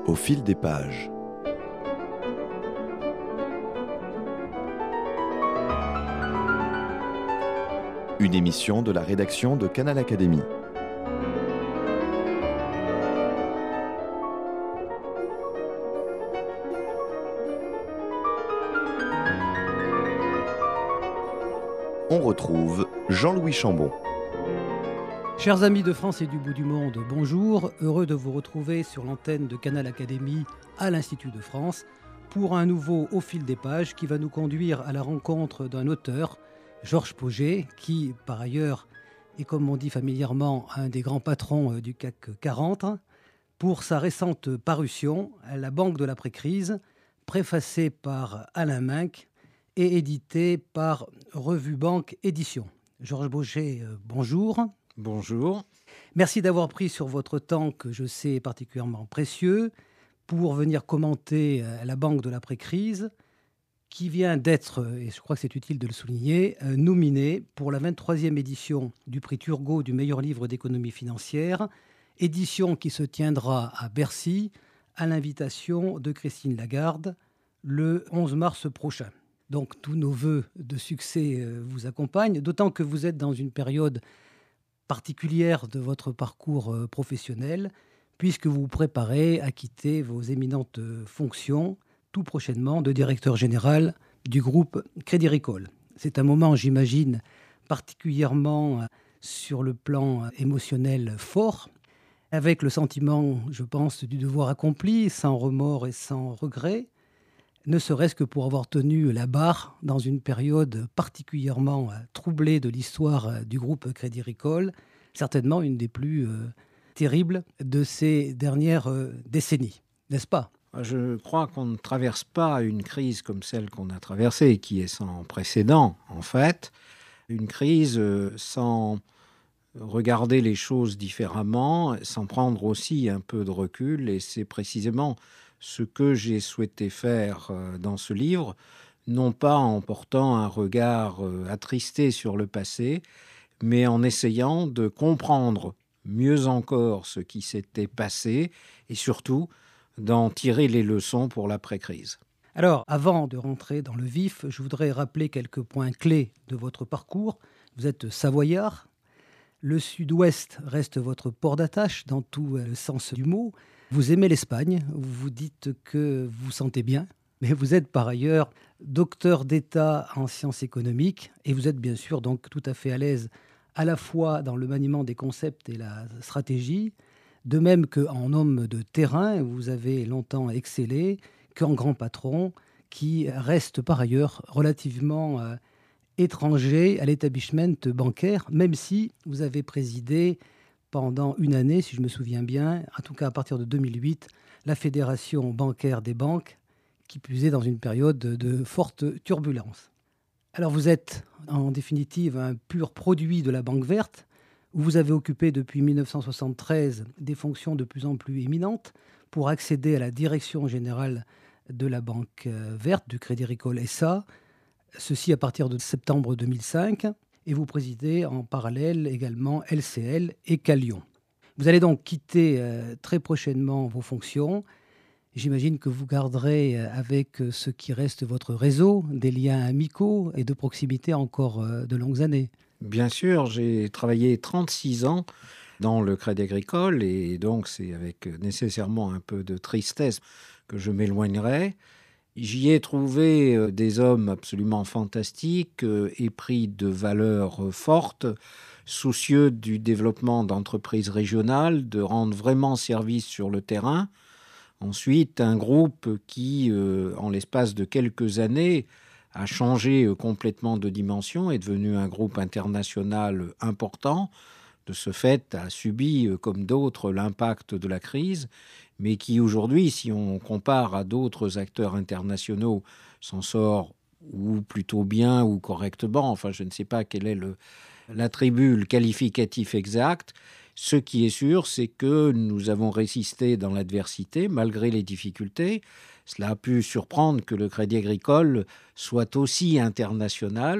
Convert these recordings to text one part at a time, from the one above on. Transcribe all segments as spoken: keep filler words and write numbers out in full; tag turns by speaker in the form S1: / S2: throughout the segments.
S1: Au fil des pages. Une émission de la rédaction de Canal Académie. On retrouve Jean-Louis Chambon.
S2: Chers amis de France et du bout du monde, bonjour. Heureux de vous retrouver sur l'antenne de Canal Académie à l'Institut de France pour un nouveau Au fil des pages qui va nous conduire à la rencontre d'un auteur, Georges Pauget, qui par ailleurs est, comme on dit familièrement, un des grands patrons du C A C quarante, pour sa récente parution, La Banque de l'après-crise, préfacée par Alain Minck et éditée par Revue Banque Éditions. Georges Pauget, bonjour.
S3: Bonjour.
S2: Merci d'avoir pris sur votre temps, que je sais particulièrement précieux, pour venir commenter La Banque de l'après-crise, qui vient d'être, et je crois que c'est utile de le souligner, nominée pour la vingt-troisième édition du prix Turgot du meilleur livre d'économie financière, édition qui se tiendra à Bercy à l'invitation de Christine Lagarde le onze mars prochain. Donc tous nos vœux de succès vous accompagnent, d'autant que vous êtes dans une période particulière de votre parcours professionnel, puisque vous vous préparez à quitter vos éminentes fonctions tout prochainement de directeur général du groupe Crédit Agricole. C'est un moment, j'imagine, particulièrement sur le plan émotionnel fort, avec le sentiment, je pense, du devoir accompli, sans remords et sans regret, ne serait-ce que pour avoir tenu la barre dans une période particulièrement troublée de l'histoire du groupe Crédit Agricole, certainement une des plus euh, terribles de ces dernières euh, décennies, n'est-ce pas ?
S3: Je crois qu'on ne traverse pas une crise comme celle qu'on a traversée, qui est sans précédent, en fait. Une crise sans regarder les choses différemment, sans prendre aussi un peu de recul, et c'est précisément ce que j'ai souhaité faire dans ce livre, non pas en portant un regard attristé sur le passé, mais en essayant de comprendre mieux encore ce qui s'était passé et surtout d'en tirer les leçons pour l'après-crise.
S2: Alors, avant de rentrer dans le vif, je voudrais rappeler quelques points clés de votre parcours. Vous êtes savoyard. Le Sud-Ouest reste votre port d'attache dans tout le sens du mot. Vous aimez l'Espagne, vous vous dites que vous vous sentez bien, mais vous êtes par ailleurs docteur d'État en sciences économiques et vous êtes bien sûr donc tout à fait à l'aise à la fois dans le maniement des concepts et la stratégie, de même qu'en homme de terrain, vous avez longtemps excellé, qu'en grand patron, qui reste par ailleurs relativement euh, étranger à l'établissement bancaire, même si vous avez présidé pendant une année, si je me souviens bien, en tout cas à partir de deux mille huit, la Fédération bancaire des banques, qui plus est dans une période de forte turbulence. Alors vous êtes en définitive un pur produit de la Banque verte, où vous avez occupé depuis mille neuf cent soixante-treize des fonctions de plus en plus éminentes pour accéder à la direction générale de la Banque verte, du Crédit Agricole S A, ceci à partir de septembre deux mille cinq, et vous présidez en parallèle également L C L et Calion. Vous allez donc quitter euh, très prochainement vos fonctions. J'imagine que vous garderez avec ce qui reste votre réseau des liens amicaux et de proximité encore euh, de longues années.
S3: Bien sûr, j'ai travaillé trente-six ans dans le Crédit Agricole et donc c'est avec nécessairement un peu de tristesse que je m'éloignerai. J'y ai trouvé des hommes absolument fantastiques, épris de valeurs fortes, soucieux du développement d'entreprises régionales, de rendre vraiment service sur le terrain. Ensuite, un groupe qui, en l'espace de quelques années, a changé complètement de dimension, est devenu un groupe international important. De ce fait, a subi, comme d'autres, l'impact de la crise, mais qui aujourd'hui, si on compare à d'autres acteurs internationaux, s'en sort ou plutôt bien ou correctement. Enfin, je ne sais pas quel est le, l'attribut, le qualificatif exact. Ce qui est sûr, c'est que nous avons résisté dans l'adversité, malgré les difficultés. Cela a pu surprendre que le Crédit Agricole soit aussi international. Il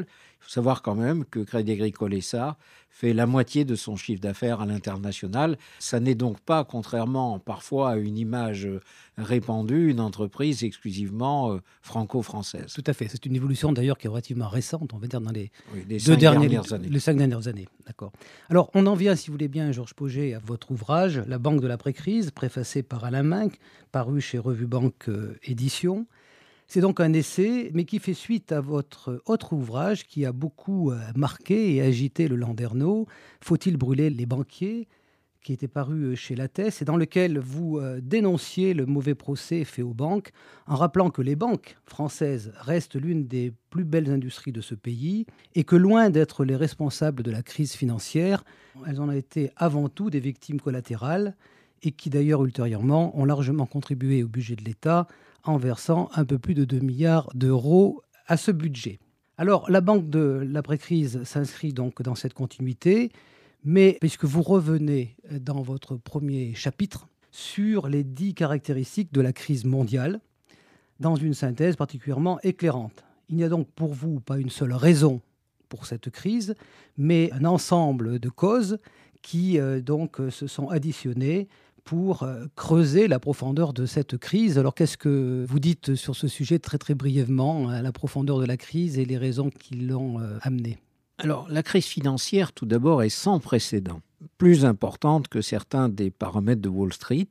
S3: Il faut savoir quand même que Crédit Agricole S A fait la moitié de son chiffre d'affaires à l'international. Ça n'est donc pas, contrairement parfois à une image répandue, une entreprise exclusivement franco-française.
S2: Tout à fait. C'est une évolution d'ailleurs qui est relativement récente, on va dire dans les
S3: oui, les
S2: deux
S3: cinq
S2: dernières,
S3: dernières années.
S2: Les cinq dernières années. D'accord. Alors, on en vient, si vous voulez bien, Georges Pauget, à votre ouvrage, La Banque de l'après-crise, préfacé par Alain Minc, paru chez Revue Banque euh, Édition. C'est donc un essai, mais qui fait suite à votre autre ouvrage qui a beaucoup marqué et agité le landerneau, Faut-il brûler les banquiers, qui était paru chez Lattès, et dans lequel vous dénonciez le mauvais procès fait aux banques, en rappelant que les banques françaises restent l'une des plus belles industries de ce pays, et que loin d'être les responsables de la crise financière, elles en ont été avant tout des victimes collatérales, et qui d'ailleurs ultérieurement ont largement contribué au budget de l'État, en versant un peu plus de deux milliards d'euros à ce budget. Alors, la Banque de l'après-crise s'inscrit donc dans cette continuité, mais puisque vous revenez dans votre premier chapitre sur les dix caractéristiques de la crise mondiale, dans une synthèse particulièrement éclairante. Il n'y a donc pour vous pas une seule raison pour cette crise, mais un ensemble de causes qui euh, donc se sont additionnées pour creuser la profondeur de cette crise. Alors, qu'est-ce que vous dites sur ce sujet très, très brièvement, la profondeur de la crise et les raisons qui l'ont euh, amenée ?
S3: Alors, la crise financière, tout d'abord, est sans précédent, plus importante que certains des paramètres de Wall Street,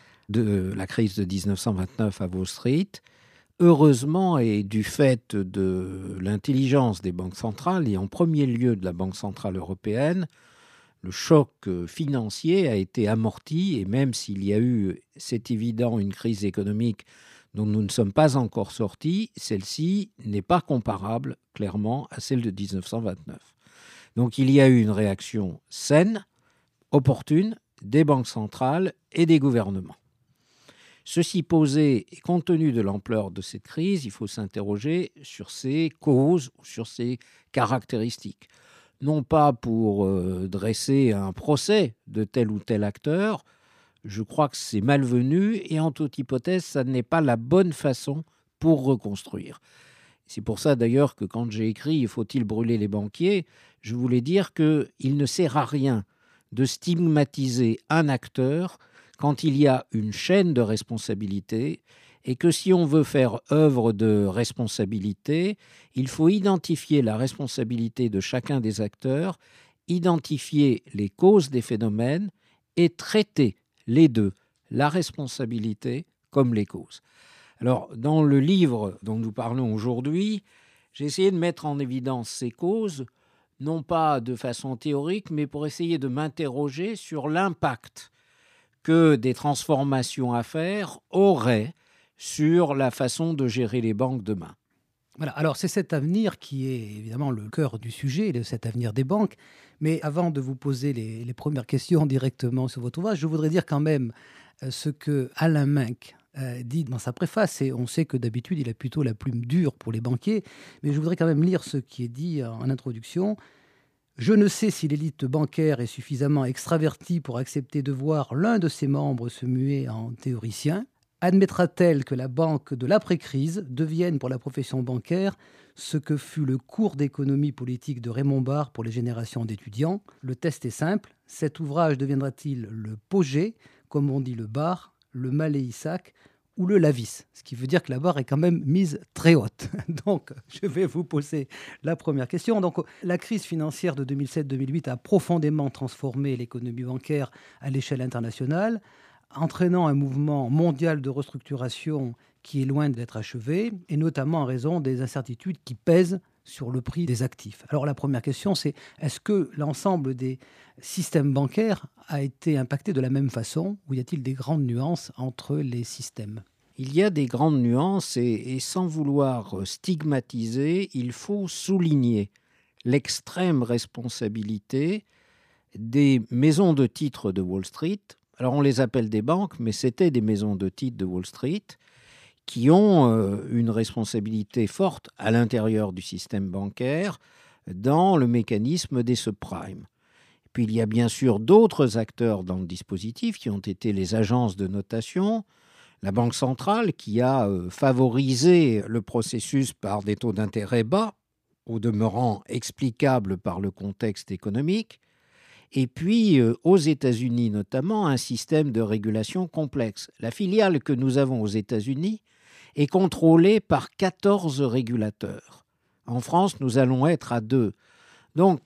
S3: de la crise de dix-neuf cent vingt-neuf à Wall Street. Heureusement, et du fait de l'intelligence des banques centrales, et en premier lieu de la Banque centrale européenne, le choc financier a été amorti, et même s'il y a eu, c'est évident, une crise économique dont nous ne sommes pas encore sortis, celle-ci n'est pas comparable, clairement, à celle de dix-neuf cent vingt-neuf. Donc il y a eu une réaction saine, opportune, des banques centrales et des gouvernements. Ceci posé, et compte tenu de l'ampleur de cette crise, il faut s'interroger sur ses causes, sur ses caractéristiques. Non pas pour euh, dresser un procès de tel ou tel acteur, je crois que c'est malvenu et en toute hypothèse, ça n'est pas la bonne façon pour reconstruire. C'est pour ça d'ailleurs que quand j'ai écrit « Faut-il brûler les banquiers ?», je voulais dire qu'il ne sert à rien de stigmatiser un acteur quand il y a une chaîne de responsabilité et que si on veut faire œuvre de responsabilité, il faut identifier la responsabilité de chacun des acteurs, identifier les causes des phénomènes et traiter les deux, la responsabilité comme les causes. Alors, dans le livre dont nous parlons aujourd'hui, j'ai essayé de mettre en évidence ces causes, non pas de façon théorique, mais pour essayer de m'interroger sur l'impact que des transformations à faire auraient sur la façon de gérer les banques demain.
S2: Voilà, alors c'est cet avenir qui est évidemment le cœur du sujet, cet avenir des banques. Mais avant de vous poser les, les premières questions directement sur votre ouvrage, je voudrais dire quand même ce que Alain Minc euh, dit dans sa préface. Et on sait que d'habitude, il a plutôt la plume dure pour les banquiers. Mais je voudrais quand même lire ce qui est dit en introduction. « Je ne sais si l'élite bancaire est suffisamment extravertie pour accepter de voir l'un de ses membres se muer en théoricien. Admettra-t-elle que la banque de l'après-crise devienne pour la profession bancaire ce que fut le cours d'économie politique de Raymond Barre pour les générations d'étudiants ? Le test est simple. Cet ouvrage deviendra-t-il le Pauget, comme on dit le Barre, le Mallet-Isaac ou le Lavis ? Ce qui veut dire que la barre est quand même mise très haute. Donc, je vais vous poser la première question. Donc, la crise financière de deux mille sept deux mille huit a profondément transformé l'économie bancaire à l'échelle internationale, entraînant un mouvement mondial de restructuration qui est loin d'être achevé, et notamment en raison des incertitudes qui pèsent sur le prix des actifs. Alors la première question, c'est est-ce que l'ensemble des systèmes bancaires a été impacté de la même façon, ou y a-t-il des grandes nuances entre les systèmes ?
S3: Il y a des grandes nuances et, et sans vouloir stigmatiser, il faut souligner l'extrême responsabilité des maisons de titres de Wall Street. Alors on les appelle des banques, mais c'était des maisons de titres de Wall Street qui ont euh, une responsabilité forte à l'intérieur du système bancaire dans le mécanisme des subprimes. Et puis il y a bien sûr d'autres acteurs dans le dispositif qui ont été les agences de notation, la Banque centrale qui a euh, favorisé le processus par des taux d'intérêt bas, au demeurant explicable par le contexte économique. Et puis, euh, aux États-Unis notamment, un système de régulation complexe. La filiale que nous avons aux États-Unis est contrôlée par quatorze régulateurs. En France, nous allons être à deux. Donc,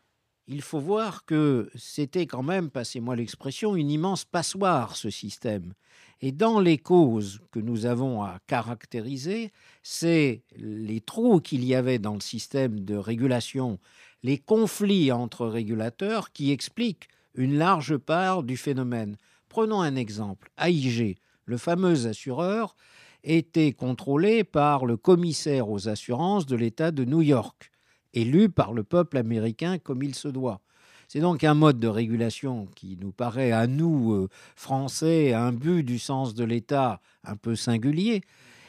S3: il faut voir que c'était quand même, passez-moi l'expression, une immense passoire, ce système. Et dans les causes que nous avons à caractériser, c'est les trous qu'il y avait dans le système de régulation, les conflits entre régulateurs qui expliquent une large part du phénomène. Prenons un exemple. A I G, le fameux assureur, était contrôlé par le commissaire aux assurances de l'État de New York, élu par le peuple américain comme il se doit. C'est donc un mode de régulation qui nous paraît, à nous, euh, Français, imbu du sens de l'État, un peu singulier.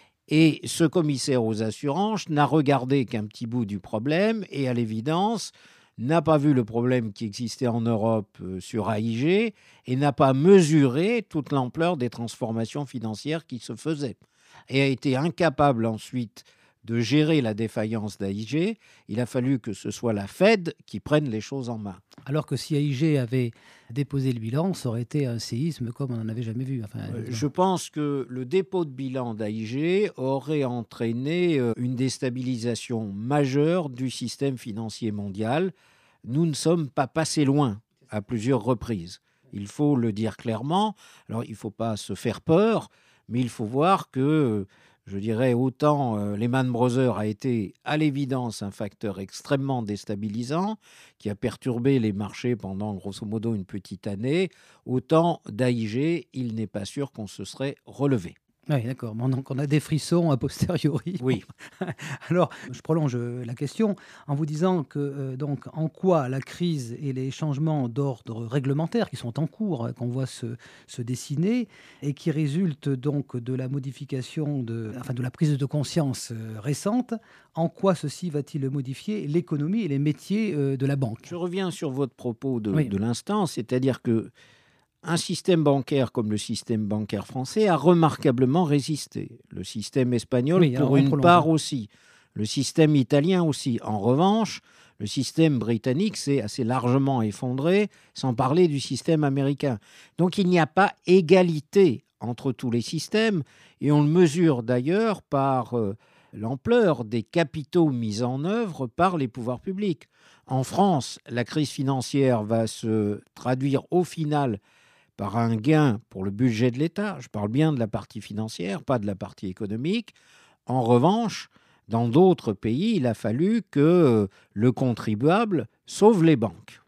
S3: Et ce commissaire aux assurances n'a regardé qu'un petit bout du problème et, à l'évidence, n'a pas vu le problème qui existait en Europe euh, sur A I G et n'a pas mesuré toute l'ampleur des transformations financières qui se faisaient. Et a été incapable ensuite de gérer la défaillance d'A I G. Il a fallu que ce soit la Fed qui prenne les choses en main.
S2: Alors que si A I G avait déposé le bilan, ça aurait été un séisme comme on n'en avait jamais vu. Enfin,
S3: euh, je pense que le dépôt de bilan d'A I G aurait entraîné euh, une déstabilisation majeure du système financier mondial. Nous ne sommes pas passés loin à plusieurs reprises. Il faut le dire clairement. Alors, il ne faut pas se faire peur, mais il faut voir que, je dirais, autant euh, Lehman Brothers a été à l'évidence un facteur extrêmement déstabilisant qui a perturbé les marchés pendant grosso modo une petite année, autant d'A I G, il n'est pas sûr qu'on se serait relevé.
S2: Oui, d'accord. Bon, donc on a des frissons a posteriori.
S3: Oui.
S2: Alors, je prolonge la question en vous disant que, euh, donc, en quoi la crise et les changements d'ordre réglementaire qui sont en cours, hein, qu'on voit se, se dessiner, et qui résultent donc de la modification, de, enfin, de la prise de conscience euh, récente, en quoi ceci va-t-il modifier l'économie et les métiers euh, de la banque ?
S3: Je reviens sur votre propos de,
S2: Oui.
S3: de l'instant, c'est-à-dire que un système bancaire comme le système bancaire français a remarquablement résisté. Le système espagnol,
S2: Oui,
S3: pour
S2: en
S3: une
S2: prolongeant.
S3: part aussi. Le système italien aussi. En revanche, le système britannique s'est assez largement effondré, sans parler du système américain. Donc il n'y a pas égalité entre tous les systèmes, et on le mesure d'ailleurs par euh, l'ampleur des capitaux mis en œuvre par les pouvoirs publics. En France, la crise financière va se traduire au final par un gain pour le budget de l'État. Je parle bien de la partie financière, pas de la partie économique. En revanche, dans d'autres pays, il a fallu que le contribuable sauve les banques.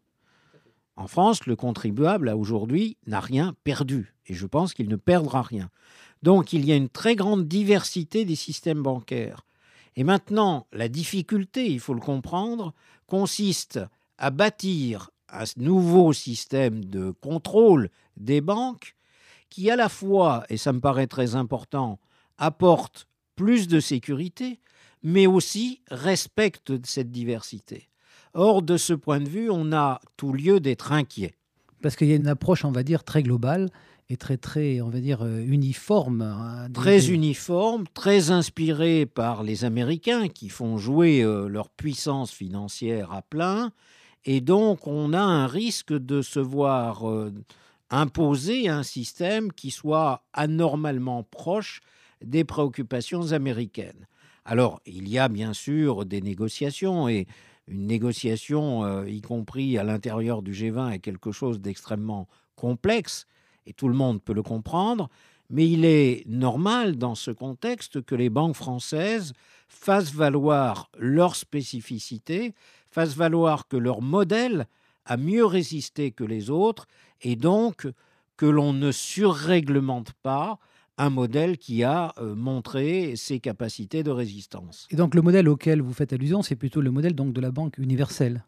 S3: En France, le contribuable, à aujourd'hui, n'a rien perdu. Et je pense qu'il ne perdra rien. Donc, il y a une très grande diversité des systèmes bancaires. Et maintenant, la difficulté, il faut le comprendre, consiste à bâtir un nouveau système de contrôle des banques qui, à la fois, et ça me paraît très important, apporte plus de sécurité, mais aussi respecte cette diversité. Or, de ce point de vue, on a tout lieu d'être inquiet.
S2: Parce qu'il y a une approche, on va dire, très globale et très, très, on va dire, uniforme. Hein, des...
S3: Très uniforme, très inspirée par les Américains qui font jouer euh, leur puissance financière à plein. Et donc, on a un risque de se voir euh, imposer un système qui soit anormalement proche des préoccupations américaines. Alors, il y a bien sûr des négociations, et une négociation, euh, y compris à l'intérieur du G vingt, est quelque chose d'extrêmement complexe, et tout le monde peut le comprendre, mais il est normal dans ce contexte que les banques françaises fassent valoir leurs spécificités, fassent valoir que leur modèle a mieux résisté que les autres, et donc que l'on ne surréglemente pas un modèle qui a euh, montré ses capacités de résistance.
S2: Et donc le modèle auquel vous faites allusion, c'est plutôt le modèle donc, de la banque universelle.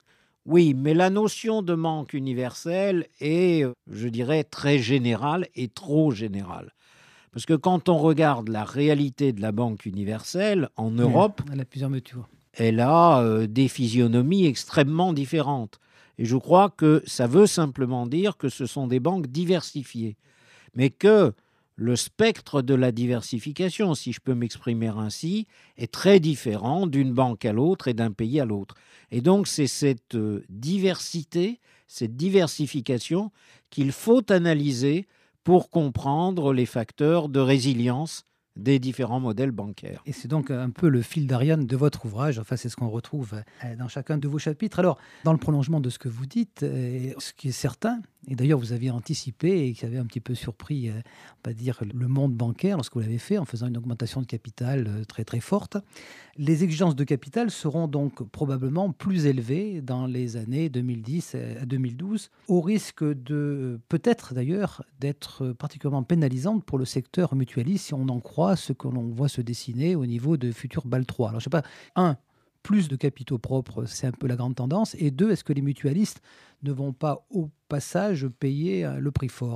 S3: Oui, mais la notion de banque universelle est, je dirais, très générale et trop générale. Parce que quand on regarde la réalité de la banque universelle en Europe,
S2: elle a plusieurs mesures.
S3: Elle a euh, des physionomies extrêmement différentes. Et je crois que ça veut simplement dire que ce sont des banques diversifiées. Mais que le spectre de la diversification, si je peux m'exprimer ainsi, est très différent d'une banque à l'autre et d'un pays à l'autre. Et donc, c'est cette diversité, cette diversification qu'il faut analyser pour comprendre les facteurs de résilience des différents modèles bancaires.
S2: Et c'est donc un peu le fil d'Ariane de votre ouvrage, enfin c'est ce qu'on retrouve dans chacun de vos chapitres. Alors, dans le prolongement de ce que vous dites, ce qui est certain, et d'ailleurs vous aviez anticipé et qui avait un petit peu surpris, on va dire, le monde bancaire lorsque vous l'avez fait en faisant une augmentation de capital très très forte, les exigences de capital seront donc probablement plus élevées dans les années deux mille dix à deux mille douze, au risque de, peut-être d'ailleurs, d'être particulièrement pénalisante pour le secteur mutualiste si on en croit ce que l'on voit se dessiner au niveau de futurs Bâle trois. Alors je ne sais pas, un, plus de capitaux propres, c'est un peu la grande tendance, et deux, est-ce que les mutualistes ne vont pas au passage payer le prix fort ?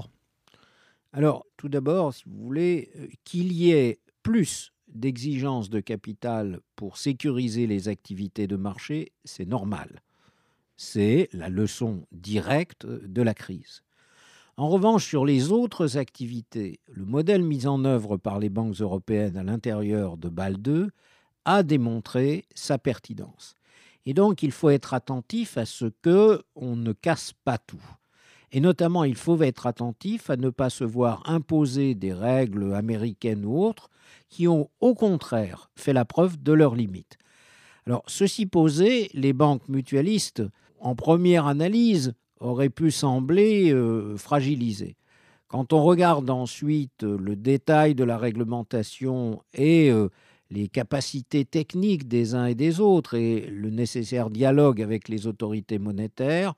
S3: Alors, tout d'abord, si vous voulez, qu'il y ait plus d'exigences de capital pour sécuriser les activités de marché, c'est normal. C'est la leçon directe de la crise. En revanche, sur les autres activités, le modèle mis en œuvre par les banques européennes à l'intérieur de Bâle deux a démontré sa pertinence. Et donc, il faut être attentif à ce qu'on ne casse pas tout. Et notamment, il faut être attentif à ne pas se voir imposer des règles américaines ou autres qui ont, au contraire, fait la preuve de leurs limites. Alors, ceci posé, les banques mutualistes, en première analyse, auraient pu sembler euh, fragilisées. Quand on regarde ensuite le détail de la réglementation et euh, les capacités techniques des uns et des autres et le nécessaire dialogue avec les autorités monétaires,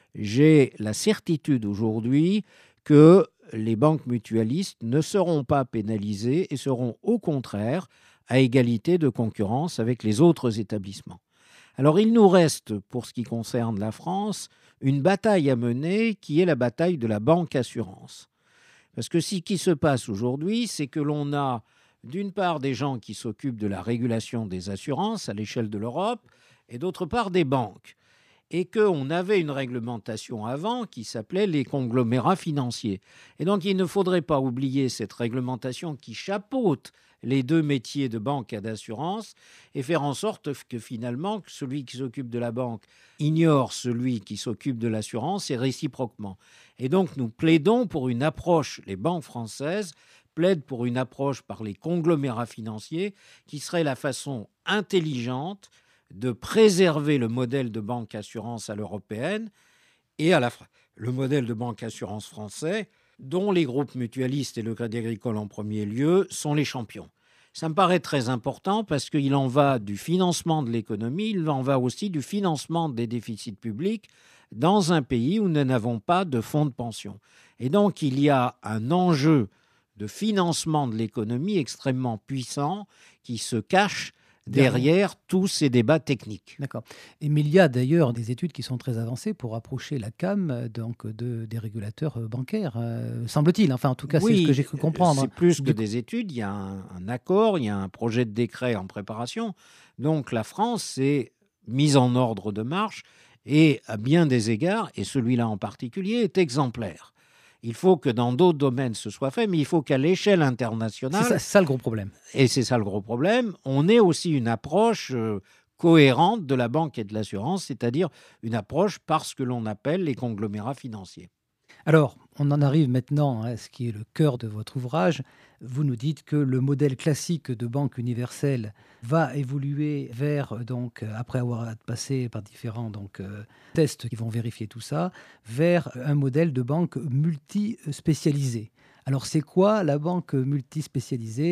S3: j'ai la certitude aujourd'hui que les banques mutualistes ne seront pas pénalisées et seront au contraire à égalité de concurrence avec les autres établissements. Alors il nous reste, pour ce qui concerne la France, une bataille à mener qui est la bataille de la banque assurance. Parce que ce qui se passe aujourd'hui, c'est que l'on a d'une part des gens qui s'occupent de la régulation des assurances à l'échelle de l'Europe et d'autre part des banques. Et qu'on avait une réglementation avant qui s'appelait les conglomérats financiers. Et donc, il ne faudrait pas oublier cette réglementation qui chapeaute les deux métiers de banque et d'assurance et faire en sorte que finalement, celui qui s'occupe de la banque ignore celui qui s'occupe de l'assurance et réciproquement. Et donc, nous plaidons pour une approche, les banques françaises plaident pour une approche par les conglomérats financiers qui serait la façon intelligente de préserver le modèle de banque-assurance à l'européenne et à la, le modèle de banque-assurance français, dont les groupes mutualistes et le Crédit Agricole en premier lieu sont les champions. Ça me paraît très important parce qu'il en va du financement de l'économie, il en va aussi du financement des déficits publics dans un pays où nous n'avons pas de fonds de pension. Et donc, il y a un enjeu de financement de l'économie extrêmement puissant qui se cache derrière tous ces débats techniques.
S2: D'accord. Et mais il y a d'ailleurs des études qui sont très avancées pour approcher la C A M donc, de, des régulateurs bancaires, euh, semble-t-il. Enfin, en tout cas, oui, c'est ce que j'ai cru comprendre.
S3: C'est plus que des études. Il y a un, un accord, il y a un projet de décret en préparation. Donc, la France s'est mise en ordre de marche et, à bien des égards, et celui-là en particulier, est exemplaire. Il faut que dans d'autres domaines ce soit fait, mais il faut qu'à l'échelle internationale...
S2: C'est ça, c'est ça le gros problème.
S3: Et c'est ça le gros problème. On ait aussi une approche euh, cohérente de la banque et de l'assurance, c'est-à-dire une approche par ce que l'on appelle les conglomérats financiers.
S2: Alors, on en arrive maintenant à ce qui est le cœur de votre ouvrage. Vous nous dites que le modèle classique de banque universelle va évoluer vers, donc, après avoir passé par différents donc, euh, tests qui vont vérifier tout ça, vers un modèle de banque multispécialisée. Alors, c'est quoi la banque multispécialisée ?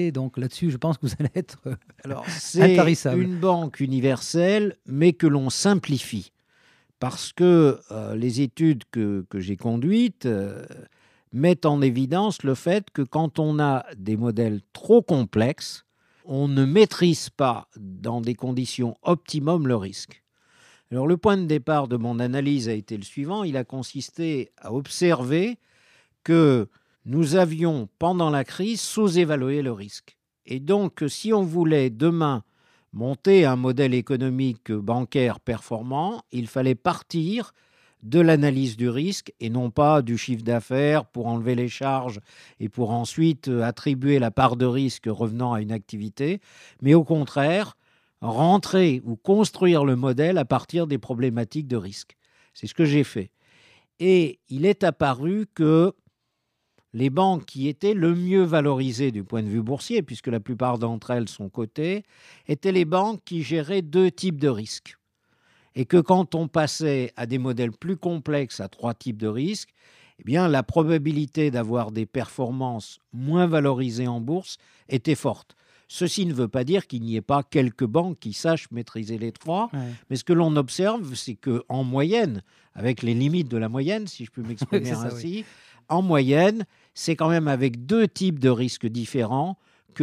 S2: Donc là-dessus, je pense que vous allez être euh,
S3: Alors,
S2: intarissable.
S3: C'est une banque universelle, mais que l'on simplifie. Parce que euh, les études que, que j'ai conduites euh, mettent en évidence le fait que quand on a des modèles trop complexes, on ne maîtrise pas dans des conditions optimum le risque. Alors le point de départ de mon analyse a été le suivant, il a consisté à observer que nous avions pendant la crise sous-évalué le risque. Et donc si on voulait demain monter un modèle économique bancaire performant, il fallait partir de l'analyse du risque et non pas du chiffre d'affaires pour enlever les charges et pour ensuite attribuer la part de risque revenant à une activité, mais au contraire, rentrer ou construire le modèle à partir des problématiques de risque. C'est ce que j'ai fait. Et il est apparu que les banques qui étaient le mieux valorisées du point de vue boursier, puisque la plupart d'entre elles sont cotées, étaient les banques qui géraient deux types de risques. Et que quand on passait à des modèles plus complexes à trois types de risques, eh bien, la probabilité d'avoir des performances moins valorisées en bourse était forte. Ceci ne veut pas dire qu'il n'y ait pas quelques banques qui sachent maîtriser les trois, ouais. Mais ce que l'on observe, c'est qu'en moyenne, avec les limites de la moyenne, si je peux m'exprimer ça, ainsi, oui. En moyenne, c'est quand même avec deux types de risques différents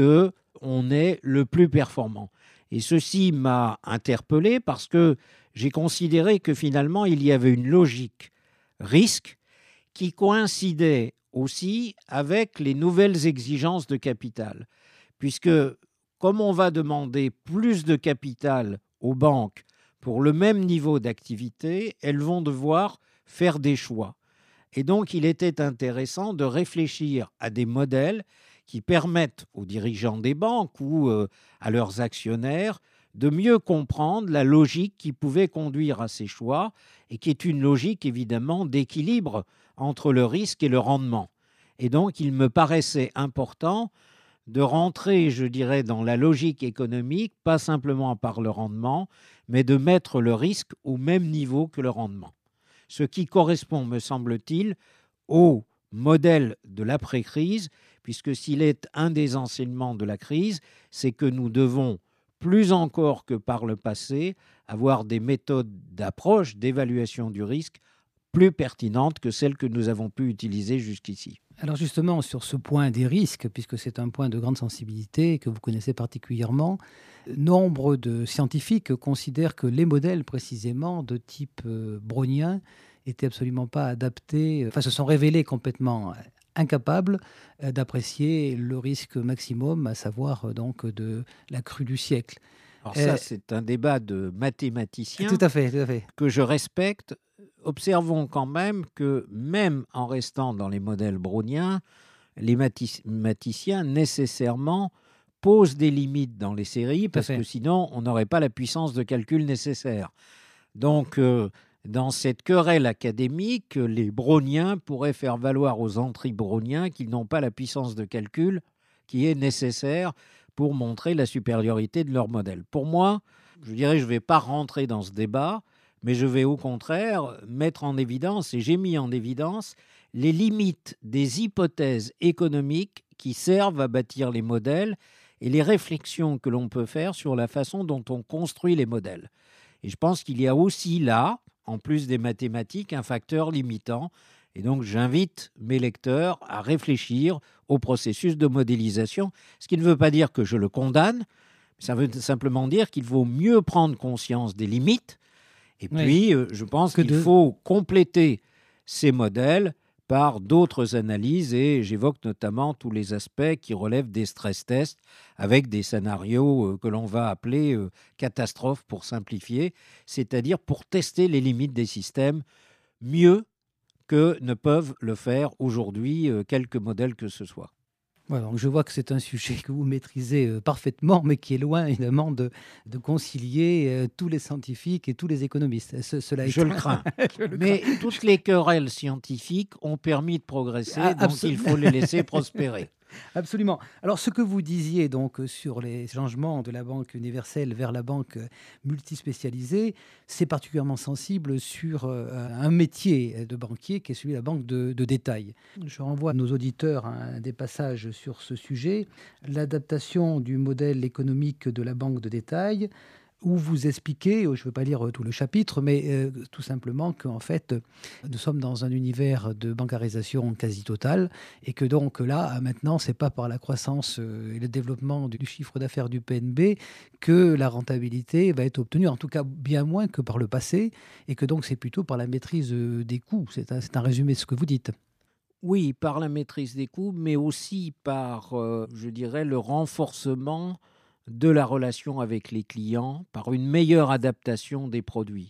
S3: qu'on est le plus performant. Et ceci m'a interpellé parce que j'ai considéré que finalement, il y avait une logique risque qui coïncidait aussi avec les nouvelles exigences de capital. Puisque comme on va demander plus de capital aux banques pour le même niveau d'activité, elles vont devoir faire des choix. Et donc, il était intéressant de réfléchir à des modèles qui permettent aux dirigeants des banques ou euh, à leurs actionnaires de mieux comprendre la logique qui pouvait conduire à ces choix et qui est une logique évidemment d'équilibre entre le risque et le rendement. Et donc, il me paraissait important de rentrer, je dirais, dans la logique économique, pas simplement par le rendement, mais de mettre le risque au même niveau que le rendement. Ce qui correspond, me semble-t-il, au modèle de l'après-crise, puisque s'il est un des enseignements de la crise, c'est que nous devons, plus encore que par le passé, avoir des méthodes d'approche, d'évaluation du risque plus pertinentes que celles que nous avons pu utiliser jusqu'ici.
S2: Alors justement, sur ce point des risques, puisque c'est un point de grande sensibilité que vous connaissez particulièrement, nombre de scientifiques considèrent que les modèles précisément de type euh, brownien n'étaient absolument pas adaptés, enfin se sont révélés complètement incapables euh, d'apprécier le risque maximum, à savoir euh, donc de la crue du siècle.
S3: Alors ça, euh, c'est un débat de mathématiciens
S2: tout à fait, tout à fait.
S3: que je respecte. Observons quand même que même en restant dans les modèles browniens, les mathématiciens nécessairement posent des limites dans les séries parce que sinon on n'aurait pas la puissance de calcul nécessaire. Donc euh, dans cette querelle académique, les browniens pourraient faire valoir aux anti-browniens qu'ils n'ont pas la puissance de calcul qui est nécessaire pour montrer la supériorité de leur modèle. Pour moi, je dirais je ne vais pas rentrer dans ce débat, mais je vais au contraire mettre en évidence, et j'ai mis en évidence, les limites des hypothèses économiques qui servent à bâtir les modèles et les réflexions que l'on peut faire sur la façon dont on construit les modèles. Et je pense qu'il y a aussi là, en plus des mathématiques, un facteur limitant. Et donc j'invite mes lecteurs à réfléchir au processus de modélisation, ce qui ne veut pas dire que je le condamne, ça veut simplement dire qu'il vaut mieux prendre conscience des limites. Et puis, oui, je pense qu'il de... faut compléter ces modèles par d'autres analyses et j'évoque notamment tous les aspects qui relèvent des stress tests avec des scénarios que l'on va appeler catastrophes pour simplifier, c'est-à-dire pour tester les limites des systèmes mieux que ne peuvent le faire aujourd'hui quelques modèles que ce soit.
S2: Voilà, donc je vois que c'est un sujet que vous maîtrisez euh, parfaitement, mais qui est loin évidemment de, de concilier euh, tous les scientifiques et tous les économistes. Ce, cela est...
S3: Je le crains. Je le mais crains. Toutes les querelles scientifiques ont permis de progresser, ah, donc absolument. Il faut les laisser prospérer.
S2: Absolument. Alors, ce que vous disiez donc sur les changements de la banque universelle vers la banque multispécialisée, c'est particulièrement sensible sur euh, un métier de banquier qui est celui de la banque de, de détail. Je renvoie nos auditeurs à un des passages sur ce sujet, l'adaptation du modèle économique de la banque de détail, où vous expliquez, je ne veux pas lire tout le chapitre, mais euh, tout simplement qu'en fait, nous sommes dans un univers de bancarisation quasi totale et que donc là, maintenant, ce n'est pas par la croissance et le développement du chiffre d'affaires du P N B que la rentabilité va être obtenue, en tout cas bien moins que par le passé, et que donc c'est plutôt par la maîtrise des coûts. C'est un, c'est un résumé de ce que vous dites.
S3: Oui, par la maîtrise des coûts, mais aussi par, euh, je dirais, le renforcement de la relation avec les clients, par une meilleure adaptation des produits.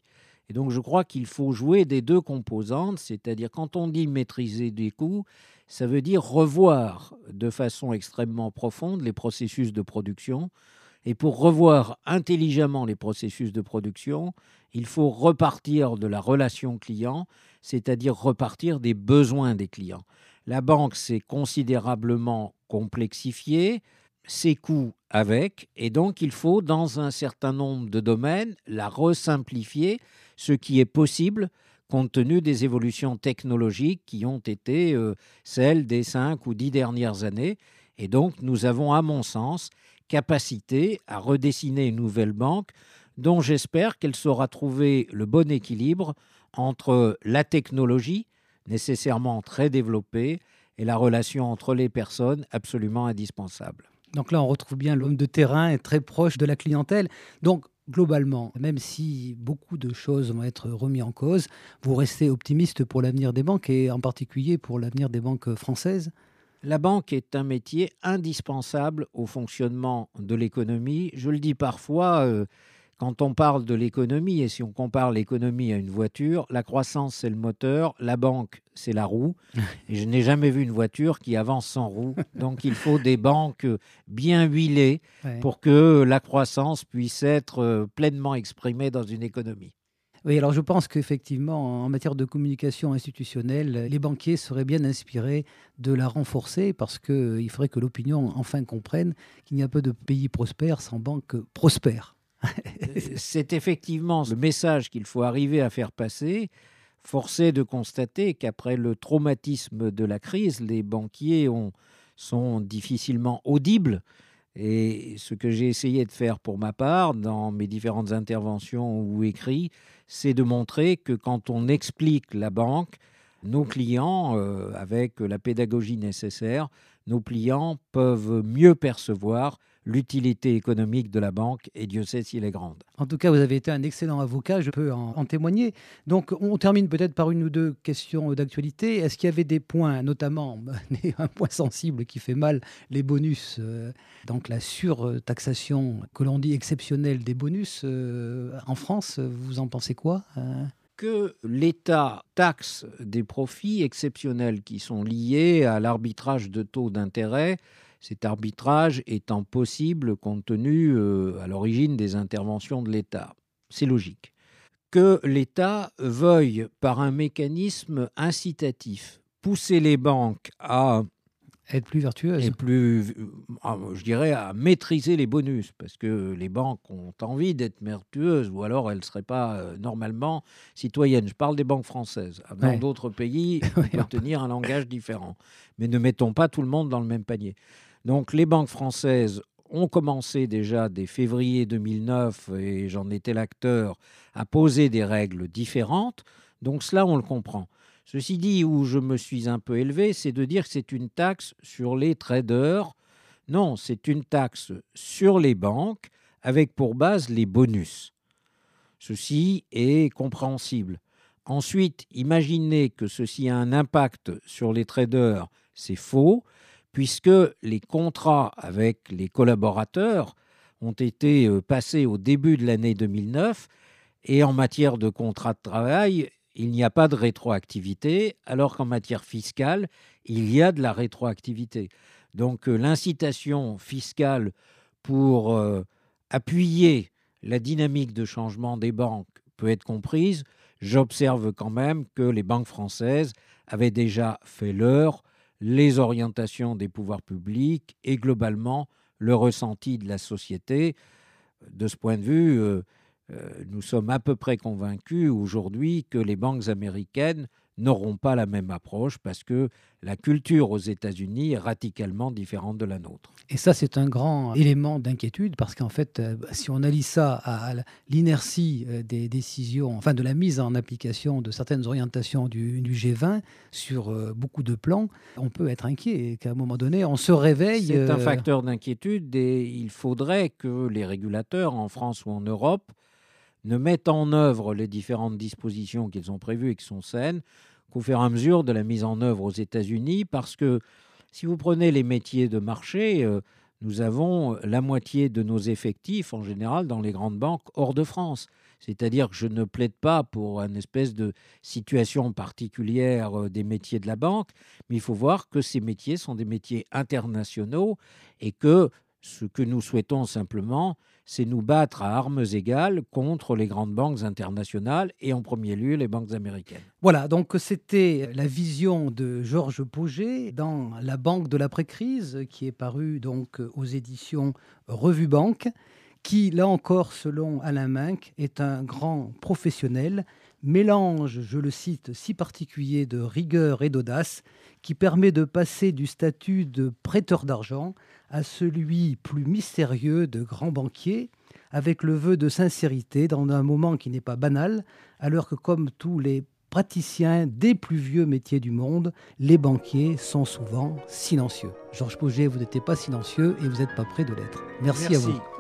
S3: Et donc je crois qu'il faut jouer des deux composantes, c'est-à-dire quand on dit maîtriser des coûts, ça veut dire revoir de façon extrêmement profonde les processus de production. Et pour revoir intelligemment les processus de production, il faut repartir de la relation client, c'est-à-dire repartir des besoins des clients. La banque s'est considérablement complexifiée, ses coûts avec, et donc il faut, dans un certain nombre de domaines, la resimplifier, ce qui est possible compte tenu des évolutions technologiques qui ont été euh, celles des cinq ou dix dernières années. Et donc, nous avons, à mon sens, capacité à redessiner une nouvelle banque dont j'espère qu'elle saura trouver le bon équilibre entre la technologie, nécessairement très développée, et la relation entre les personnes, absolument indispensable.
S2: Donc là, on retrouve bien l'homme de terrain est très proche de la clientèle. Donc, globalement, même si beaucoup de choses vont être remises en cause, vous restez optimiste pour l'avenir des banques et en particulier pour l'avenir des banques françaises ?
S3: La banque est un métier indispensable au fonctionnement de l'économie. Je le dis parfois, euh, quand on parle de l'économie, et si on compare l'économie à une voiture, la croissance, c'est le moteur, la banque, c'est la roue. Et je n'ai jamais vu une voiture qui avance sans roue. Donc, il faut des banques bien huilées
S2: Ouais.
S3: pour que la croissance puisse être pleinement exprimée dans une économie.
S2: Oui, alors je pense qu'effectivement, en matière de communication institutionnelle, les banquiers seraient bien inspirés de la renforcer parce qu'il faudrait que l'opinion enfin comprenne qu'il n'y a pas de pays prospère sans banque prospère.
S3: C'est effectivement le message qu'il faut arriver à faire passer. Force est de constater qu'après le traumatisme de la crise, les banquiers ont, sont difficilement audibles. Et ce que j'ai essayé de faire pour ma part, dans mes différentes interventions ou écrits, c'est de montrer que quand on explique la banque, nos clients, euh, avec la pédagogie nécessaire, nos clients peuvent mieux percevoir l'utilité économique de la banque, et Dieu sait s'il est grande.
S2: En tout cas, vous avez été un excellent avocat, je peux en, en témoigner. Donc, on termine peut-être par une ou deux questions d'actualité. Est-ce qu'il y avait des points, notamment un point sensible qui fait mal, les bonus, euh, donc la surtaxation, que l'on dit exceptionnelle des bonus euh, en France, vous en pensez quoi euh
S3: Que l'État taxe des profits exceptionnels qui sont liés à l'arbitrage de taux d'intérêt, cet arbitrage étant possible compte tenu euh, à l'origine des interventions de l'État. C'est logique. Que l'État veuille, par un mécanisme incitatif, pousser les banques à
S2: être plus vertueuse.
S3: Et plus, je dirais, à maîtriser les bonus, parce que les banques ont envie d'être vertueuses, ou alors elles ne seraient pas euh, normalement citoyennes. Je parle des banques françaises. Dans ouais. d'autres pays, on peut ouais. tenir un langage différent. Mais ne mettons pas tout le monde dans le même panier. Donc les banques françaises ont commencé déjà dès février deux mille neuf, et j'en étais l'acteur, à poser des règles différentes. Donc cela, on le comprend. Ceci dit, où je me suis un peu élevé, c'est de dire que c'est une taxe sur les traders. Non, c'est une taxe sur les banques avec pour base les bonus. Ceci est compréhensible. Ensuite, imaginez que ceci a un impact sur les traders, c'est faux, puisque les contrats avec les collaborateurs ont été passés au début de l'année deux mille neuf, et en matière de contrat de travail, il n'y a pas de rétroactivité, alors qu'en matière fiscale, il y a de la rétroactivité. Donc euh, l'incitation fiscale pour euh, appuyer la dynamique de changement des banques peut être comprise. J'observe quand même que les banques françaises avaient déjà fait leur, les orientations des pouvoirs publics et globalement le ressenti de la société. De ce point de vue, euh, Euh, nous sommes à peu près convaincus aujourd'hui que les banques américaines n'auront pas la même approche parce que la culture aux États-Unis est radicalement différente de la nôtre.
S2: Et ça, c'est un grand élément d'inquiétude parce qu'en fait, euh, si on allie ça à l'inertie des décisions, enfin de la mise en application de certaines orientations du, du G vingt sur euh, beaucoup de plans, on peut être inquiet et qu'à un moment donné, on se réveille.
S3: C'est euh... un facteur d'inquiétude et il faudrait que les régulateurs en France ou en Europe ne mettent en œuvre les différentes dispositions qu'ils ont prévues et qui sont saines qu'au fur et à mesure de la mise en œuvre aux États-Unis, parce que si vous prenez les métiers de marché, euh, nous avons la moitié de nos effectifs, en général, dans les grandes banques hors de France. C'est-à-dire que je ne plaide pas pour une espèce de situation particulière des métiers de la banque, mais il faut voir que ces métiers sont des métiers internationaux et que ce que nous souhaitons simplement, c'est nous battre à armes égales contre les grandes banques internationales et en premier lieu les banques américaines.
S2: Voilà, donc c'était la vision de Georges Pauget dans La banque de l'après-crise, qui est paru donc aux éditions Revue Banque, qui, là encore, selon Alain Minck, est un grand professionnel, mélange, je le cite, si particulier de rigueur et d'audace, qui permet de passer du statut de prêteur d'argent à celui plus mystérieux de grand banquier, avec le vœu de sincérité dans un moment qui n'est pas banal, alors que comme tous les praticiens des plus vieux métiers du monde, les banquiers sont souvent silencieux. Georges Pauget, vous n'étiez pas silencieux et vous n'êtes pas prêt de l'être. Merci, Merci à vous.